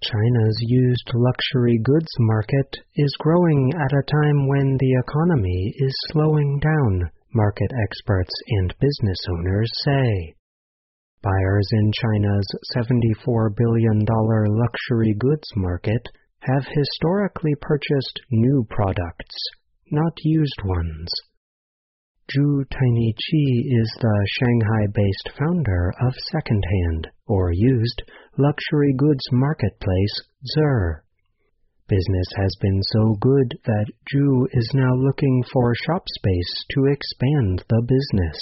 China's used luxury goods market is growing at a time when the economy is slowing down, market experts and business owners say. Buyers in China's $74 billion luxury goods market have historically purchased new products, not used ones. Zhu Tainiqi is the Shanghai-based founder of secondhand, or used, luxury goods marketplace Zer. Business has been so good that Zhu is now looking for shop space to expand the business.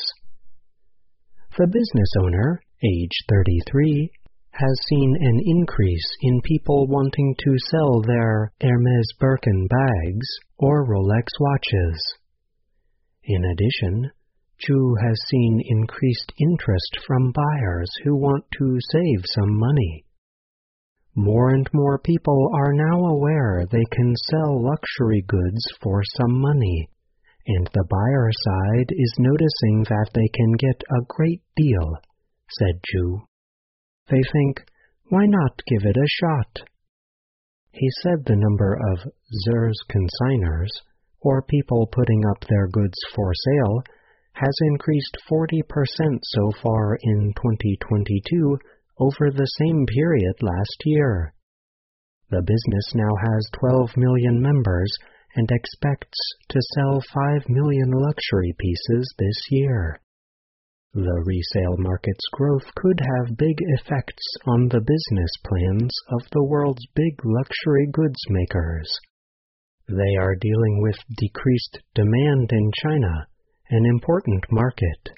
The business owner, age 33, has seen an increase in people wanting to sell their Hermès Birkin bags or Rolex watches. In addition, Zhu has seen increased interest from buyers who want to save some money. More and more people are now aware they can sell luxury goods for some money, and the buyer side is noticing that they can get a great deal, said Zhu. They think, why not give it a shot? He said the number of Zer's consignors, or people putting up their goods for sale, has increased 40% so far in 2022 over the same period last year. The business now has 12 million members and expects to sell 5 million luxury pieces this year. The resale market's growth could have big effects on the business plans of the world's big luxury goods makers. They are dealing with decreased demand in China, an important market.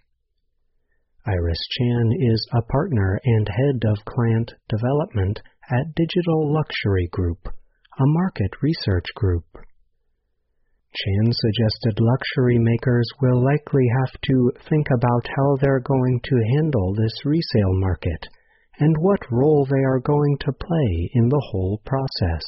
Iris Chan is a partner and head of client development at Digital Luxury Group, a market research group. Chan suggested luxury makers will likely have to think about how they're going to handle this resale market and what role they are going to play in the whole process.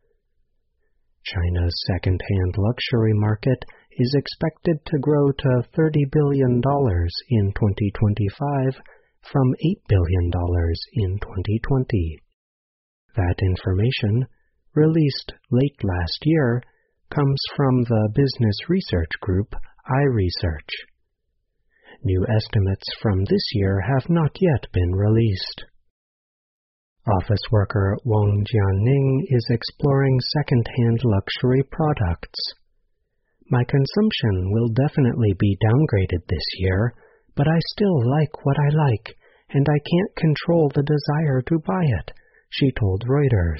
China's second-hand luxury market is expected to grow to $30 billion in 2025 from $8 billion in 2020. That information, released late last year, comes from the business research group iResearch. New estimates from this year have not yet been released. Office worker Wang Jianning is exploring second-hand luxury products. My consumption will definitely be downgraded this year, but I still like what I like, and I can't control the desire to buy it, she told Reuters.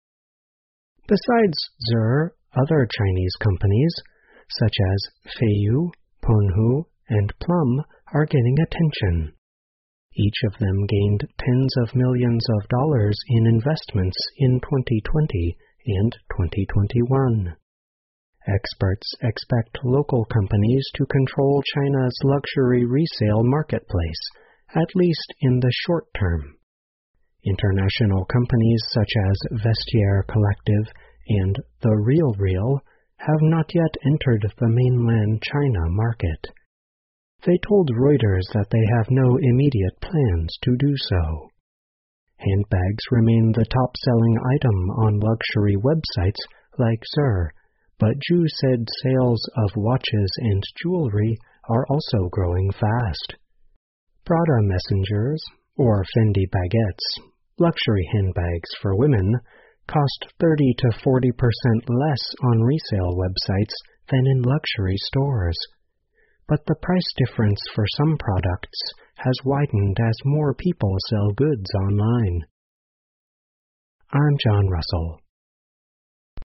Besides Zer, other Chinese companies, such as Feiyu, Ponhu, and Plum, are getting attention. Each of them gained tens of millions of dollars in investments in 2020 and 2021. Experts expect local companies to control China's luxury resale marketplace, at least in the short term. International companies such as Vestiaire Collective and The RealReal have not yet entered the mainland China market. They told Reuters that they have no immediate plans to do so. Handbags remain the top-selling item on luxury websites like Zer, but Zhu said sales of watches and jewelry are also growing fast. Prada Messengers, or Fendi Baguettes, luxury handbags for women, cost 30 to 40% less on resale websites than in luxury stores. But the price difference for some products has widened as more people sell goods online. I'm John Russell.